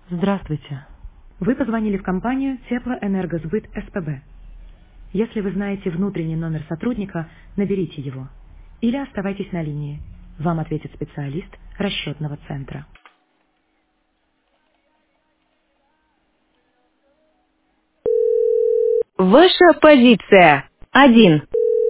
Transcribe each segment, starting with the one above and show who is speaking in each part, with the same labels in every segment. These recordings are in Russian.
Speaker 1: Здравствуйте. Вы позвонили в компанию Теплоэнергосбыт СПБ. Если вы знаете внутренний номер сотрудника, наберите его. Или оставайтесь на линии. Вам ответит специалист расчетного центра.
Speaker 2: Ваша позиция. 1.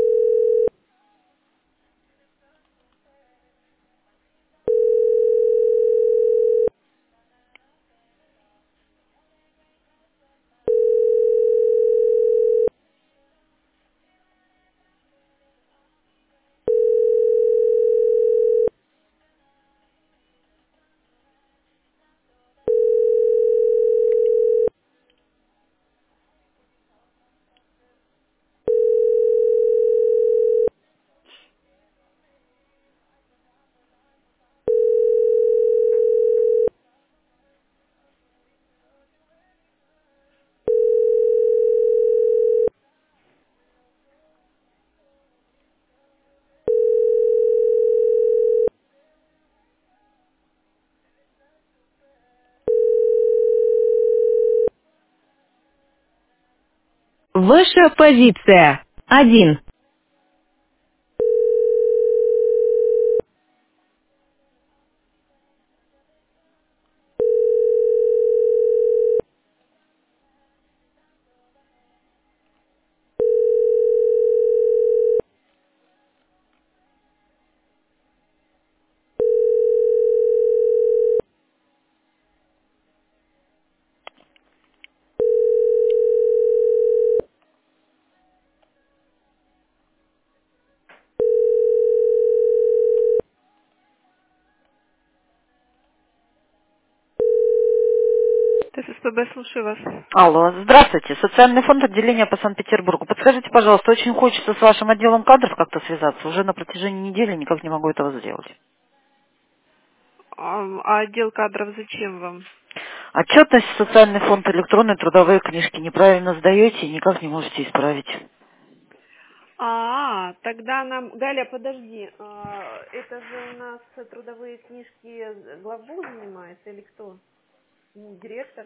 Speaker 2: Ваша позиция. 1.
Speaker 3: ТССПБ, слушаю вас.
Speaker 4: Алло, здравствуйте. Социальный фонд отделения по Санкт-Петербургу. Подскажите, пожалуйста, очень хочется с вашим отделом кадров как-то связаться. Уже на протяжении недели никак не могу этого сделать.
Speaker 3: А отдел кадров зачем вам?
Speaker 4: Отчетность в социальный фонд, электронные трудовые книжки неправильно сдаете и никак не можете исправить.
Speaker 3: Тогда нам... Галя, подожди. Это же у нас трудовые книжки главбух занимается или кто? Директор?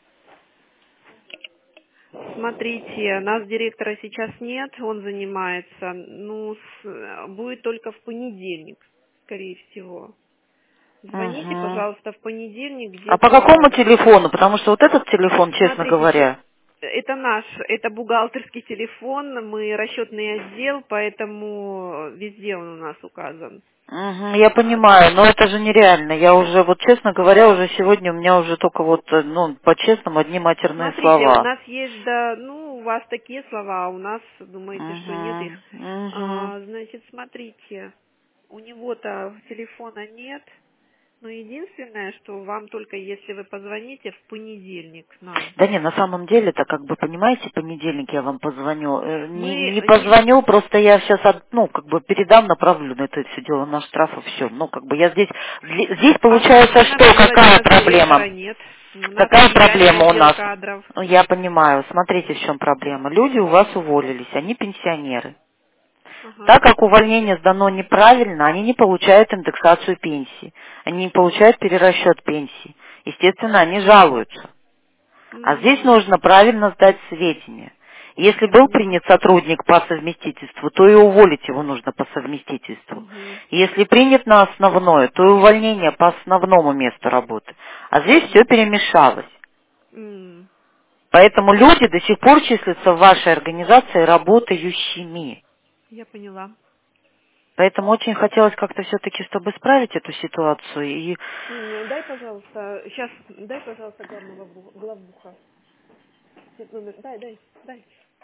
Speaker 3: Смотрите, нас директора сейчас нет, он занимается. Будет только в понедельник, скорее всего. Звоните,
Speaker 4: Угу.
Speaker 3: пожалуйста, в понедельник
Speaker 4: А по какому
Speaker 3: где-то...
Speaker 4: телефону? Потому что вот этот телефон, честно
Speaker 3: Смотрите,
Speaker 4: говоря.
Speaker 3: это бухгалтерский телефон, мы расчетный отдел, поэтому везде он у нас указан.
Speaker 4: Угу, я понимаю, но это же нереально. Я уже, вот честно говоря, уже сегодня у меня уже только вот, ну, по-честному, одни матерные
Speaker 3: Смотрите, у
Speaker 4: слова.
Speaker 3: нас есть, да, у вас такие слова, а у нас, думаете, что нет их.
Speaker 4: Угу, угу.
Speaker 3: Значит, смотрите, у него-то телефона нет, но единственное, что вам только если вы позвоните в понедельник нам.
Speaker 4: Да не, на самом деле, это как бы, понимаете, понедельник я вам позвоню. Не
Speaker 3: Мы не...
Speaker 4: позвоню, просто я сейчас, ну, как бы передам, направлю на это все дело на штраф и все. Ну, как бы я здесь
Speaker 3: А
Speaker 4: получается
Speaker 3: смысла нам
Speaker 4: что,
Speaker 3: делать? У
Speaker 4: какая
Speaker 3: нас директора
Speaker 4: проблема?
Speaker 3: нет. У нас
Speaker 4: Какая
Speaker 3: нелегальный
Speaker 4: проблема у
Speaker 3: отдел
Speaker 4: нас?
Speaker 3: кадров.
Speaker 4: Ну, я понимаю, смотрите, в чем проблема. Люди у вас уволились, они пенсионеры.
Speaker 3: Ага.
Speaker 4: Так как увольнение сдано неправильно, они не получают индексацию пенсии, они не получают перерасчет пенсии. Естественно, они жалуются. А здесь
Speaker 3: М,
Speaker 4: нужно правильно сдать сведения. Если
Speaker 3: Я
Speaker 4: был
Speaker 3: поняла.
Speaker 4: принят сотрудник по совместительству, то и уволить его нужно по совместительству.
Speaker 3: Мгм.
Speaker 4: Если принят на основное, то и увольнение по основному месту работы. А здесь все
Speaker 3: Мгм.
Speaker 4: перемешалось.
Speaker 3: М,
Speaker 4: Поэтому люди до сих пор числятся в вашей организации работающими.
Speaker 3: Я поняла.
Speaker 4: Поэтому очень хотелось как-то все-таки, чтобы исправить эту ситуацию. И
Speaker 3: Дай, пожалуйста, сейчас, дай, пожалуйста, главбуха. Номер, дай.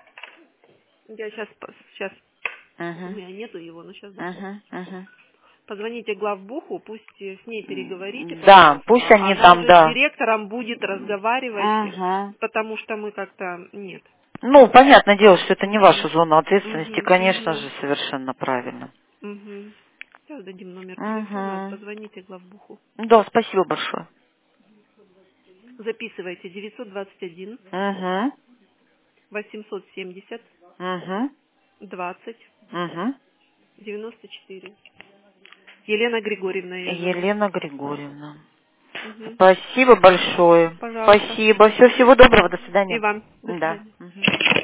Speaker 3: Я сейчас, у
Speaker 4: Мгм,
Speaker 3: меня нету его, но сейчас дам.
Speaker 4: мгм, мгм.
Speaker 3: Позвоните главбуху, пусть с ней переговорите,
Speaker 4: Да, пусть
Speaker 3: пожалуйста.
Speaker 4: они
Speaker 3: Она
Speaker 4: там,
Speaker 3: уже с
Speaker 4: да.
Speaker 3: директором будет разговаривать,
Speaker 4: Мгм.
Speaker 3: потому что мы как-то нет.
Speaker 4: Ну, понятное дело, что это не ваша
Speaker 3: Угу.
Speaker 4: зона ответственности,
Speaker 3: Угу.
Speaker 4: конечно
Speaker 3: Угу.
Speaker 4: же, совершенно правильно.
Speaker 3: Угу. Сейчас дадим номер телефона,
Speaker 4: Угу.
Speaker 3: позвоните главбуху.
Speaker 4: Да, спасибо большое.
Speaker 3: Записывайте 921
Speaker 4: Угу.
Speaker 3: 870
Speaker 4: Угу.
Speaker 3: 20
Speaker 4: Угу.
Speaker 3: 94. Елена Григорьевна ее зовут.
Speaker 4: Елена Григорьевна. Спасибо большое.
Speaker 3: Пожалуйста.
Speaker 4: Спасибо. Всего доброго. До свидания.
Speaker 3: И вам. До
Speaker 4: Да.
Speaker 3: свидания.